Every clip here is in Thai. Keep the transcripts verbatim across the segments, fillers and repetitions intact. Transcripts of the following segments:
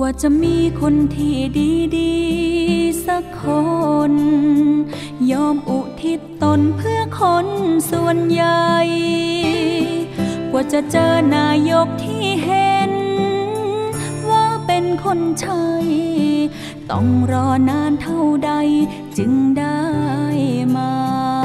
ว่าจะมีคนที่ดีๆสักคนยอมอุทิศตนเพื่อคนส่วนใหญ่กว่าจะเจอนายกที่เห็นว่าเป็นคนใช่ต้องรอนานเท่าใดจึงได้มา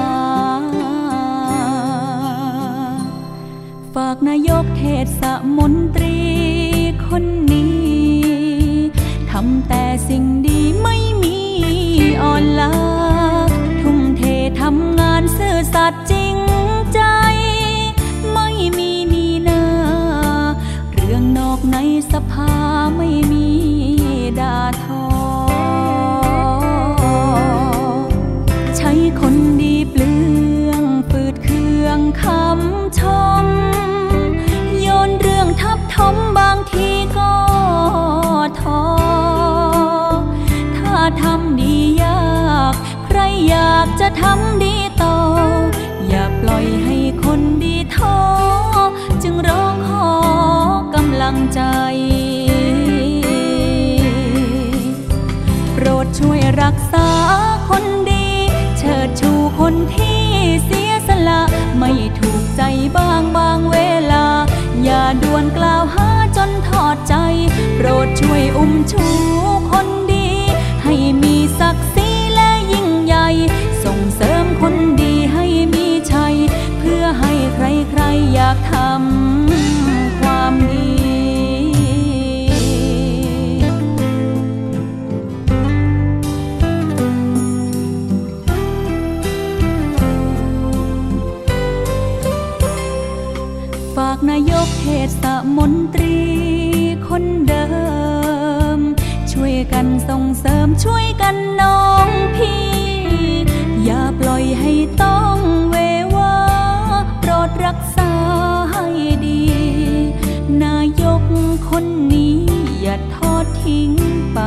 ฝากนายกเทศมนตรีคนนี้ทำแต่สิ่งดีไม่มีอ่อนล้าทุ่มเททำงานซื่อสัตย์จริงใจไม่มีนีนาเรื่องนอกในสภาไม่มีด่าทอใช้คนดีเปลืองฝืดเคืองคำชมโยนเรื่องทับถมบางทีก็ท้อถ้าทำดียากใครอยากจะทำดีต่ออย่าปล่อยให้คนดีท้อจึงร้องขอกำลังใจโปรดช่วยรักษาคนดีเชิดชูคนที่เสียสละไม่ถูกใจบ้างบางเวลาอย่าด่วนกล่าวหาจนทอดใจโปรดช่วยอุ้มชูคนดีให้มีศักดิ์ศรีและยิ่งใหญ่ส่งเสริมคนดีให้มีชัยเพื่อให้ใครๆอยากทำความดีฝากนายกเทศมนตรีคนเดิมช่วยกันส่งเสริมช่วยกันน้องพี่อย่าปล่อยให้ต้องเววาโปรดรักษาให้ดีนายกคนนี้อย่าทอดทิ้งไป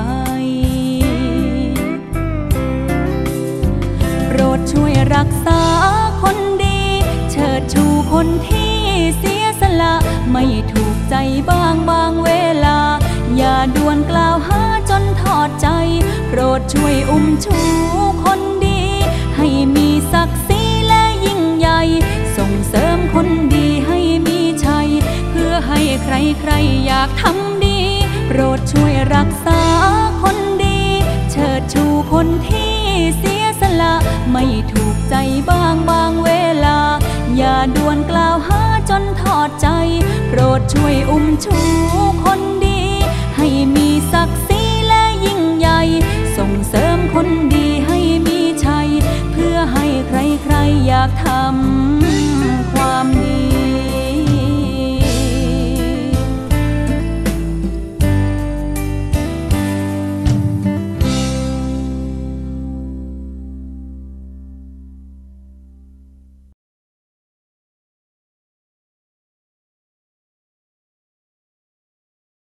โปรดช่วยรักษาคนดีเชิดชูคนที่เสียสละไม่ถูกใจบ้างบางเวลาอย่าด่วนกล่าวหาจนทอดใจโปรดช่วยอุ้มชูคนดีให้มีศักดิ์ศรีและยิ่งใหญ่ส่งเสริมคนดีให้มีชัยเพื่อให้ใครๆอยากทำดีโปรดช่วยรักษาคนดีเชิดชูคนที่เสียสละไม่ถูกใจบ้างบางเวลาอย่าด่วนกล่าวหาจนทอดใจโปรดช่วยอุ้มชูคนดีให้มีศักดิ์ศรีและยิ่งใหญ่ส่งเสริมคนดีให้มีชัยเพื่อให้ใครๆอยากทำ